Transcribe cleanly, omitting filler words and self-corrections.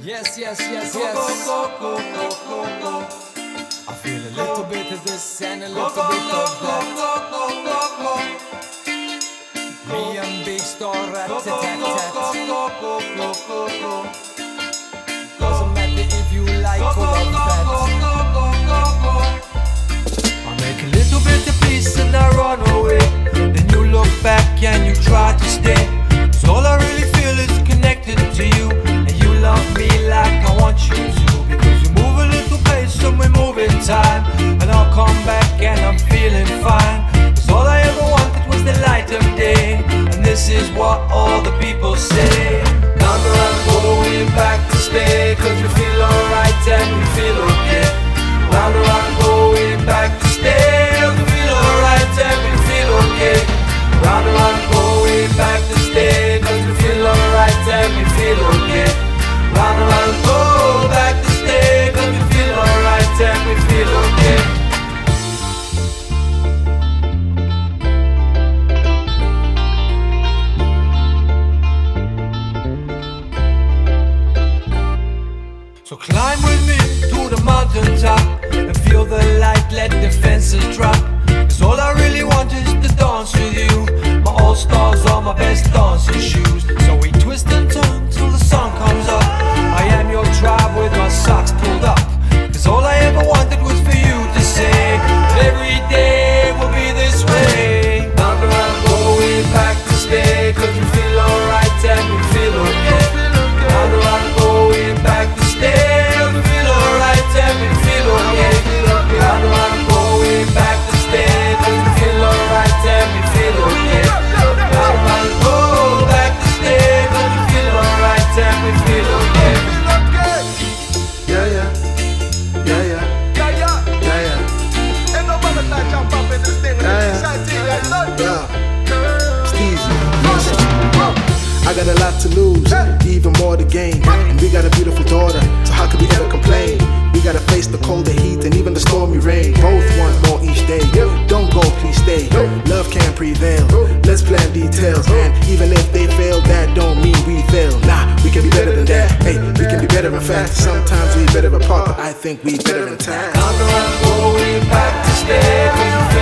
Yes, yes, yes, yes. I feel a little bit of this and a little bit of that. Me and Big Star rat-tat-tat-tat. Doesn't matter if you like or love that. I make a little bit of peace and I run away. Then you look back and you try to stay. 'Cause all I really feel is connected to you. And you love me like I want you to. Because you move a little pace and we move in time. And I'll come back and I'm feeling fine. 'Cause all I ever wanted was the light of day. And this is what all the people say. Now I'm going back to stay. 'Cause we feel alright and we feel okay. Now I'm going back to stay. 'Cause we feel alright and we feel okay. Now I'm going back to stay. 'Cause we feel alright and we feel okay. Now I'm going back to stay. 'Cause we feel alright and we feel okay. So climb with me to the mountaintop and feel the light, let the fences drop. 'Cause all I really want is to dance with you. My all-stars are my best dancing shoes. So we twist and turn till the sun comes up. I am your tribe with my socks pulled up. 'Cause all I ever wanted was for you to say that every day will be this way. Now I'm going back to stay. 'Cause we feel alright and we feel okay. Now I'm going back to stay. 'Cause we feel alright and we feel okay. Now I'm going back to stay. 'Cause we feel alright and we feel okay. Now I'm going back to stay. 'Cause we feel alright and we feel okay. Yeah, yeah. Yeah, yeah. Yeah, yeah. Yeah, yeah. Ain't nobody like jump up in this thing with Yeah, this yeah. side thing. I love you. Yeah. Steezy. I got a lot to lose, even more to gain. And we got a beautiful daughter, so how could we ever complain? We gotta face the cold, the heat, and even the stormy rain. Both want more each day. Don't go, please stay. Love can't prevail. Let's plan details. And even if they fail, that don't mean we fail. Nah, we can be better than that. Hey, we can be better in fact. Sometimes we better apart, but I think we better in time. Now I'm going back to stay. 'Cause we